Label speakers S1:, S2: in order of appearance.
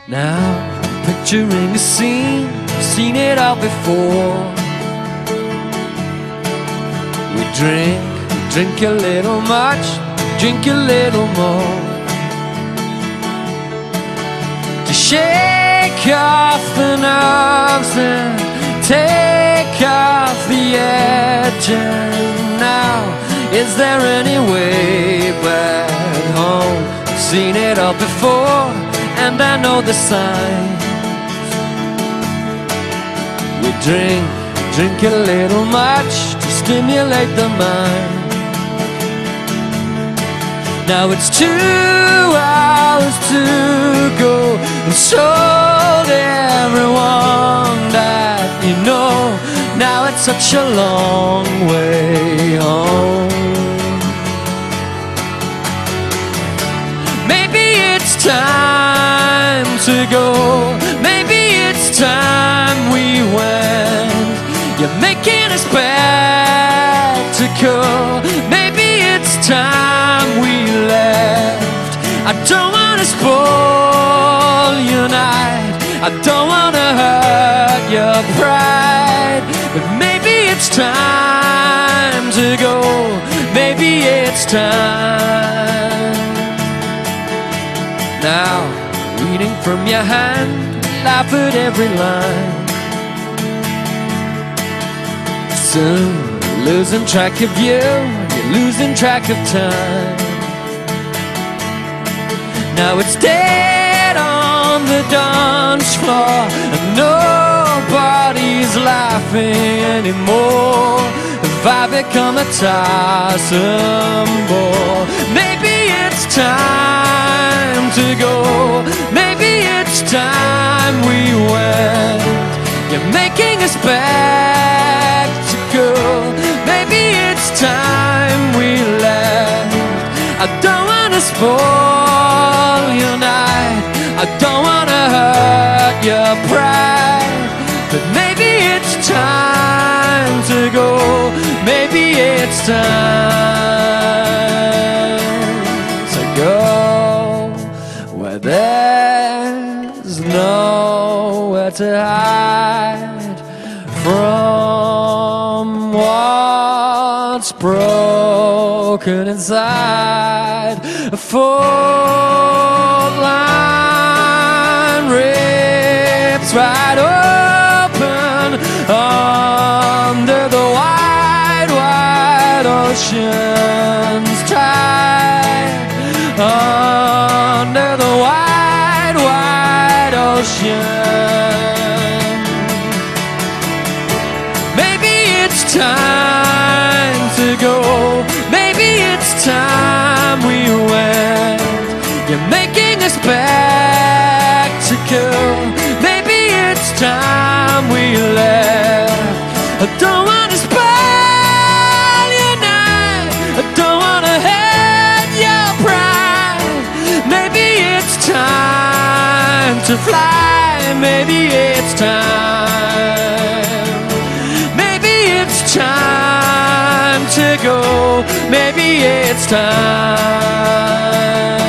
S1: Now, picturing a scene, seen it all before. We drink a little much, drink a little more, to shake off the nerves and take off the edge. And now, is there any way back home? I've seen it all before, and I know the signs. We drink a little much to stimulate the mind. Now it's 2 hours to go, and told everyone that you know. Now it's such a long way home. Maybe it's time to go. Maybe it's time we went. You're making a spectacle. Maybe it's time we left. I don't wanna spoil your night, I don't wanna hurt your pride, but maybe it's time to go. Maybe it's time. Now, reading from your hand, laugh at every line. Soon, losing track of you, you're losing track of time. Now it's dead on the dance floor, and nobody's laughing anymore. Have I become a tiresome bore? Maybe it's time to go. Maybe it's time we went. You're making a spectacle. Maybe it's time we left. I don't wanna spoil your night, I don't wanna hurt your pride, but maybe it's time to go. Maybe it's time to go where there's nowhere to hide from what's broken inside. A fault line rips right open under the wide, wide ocean's tide. Under the wide, wide ocean. Maybe it's time to go. Maybe it's time we went. You're making a spectacle. Maybe it's time we left. I don't wanna spoil your night, I don't wanna hurt your pride. Maybe it's time to fly. Maybe it's time. Maybe it's time to go. Maybe it's time.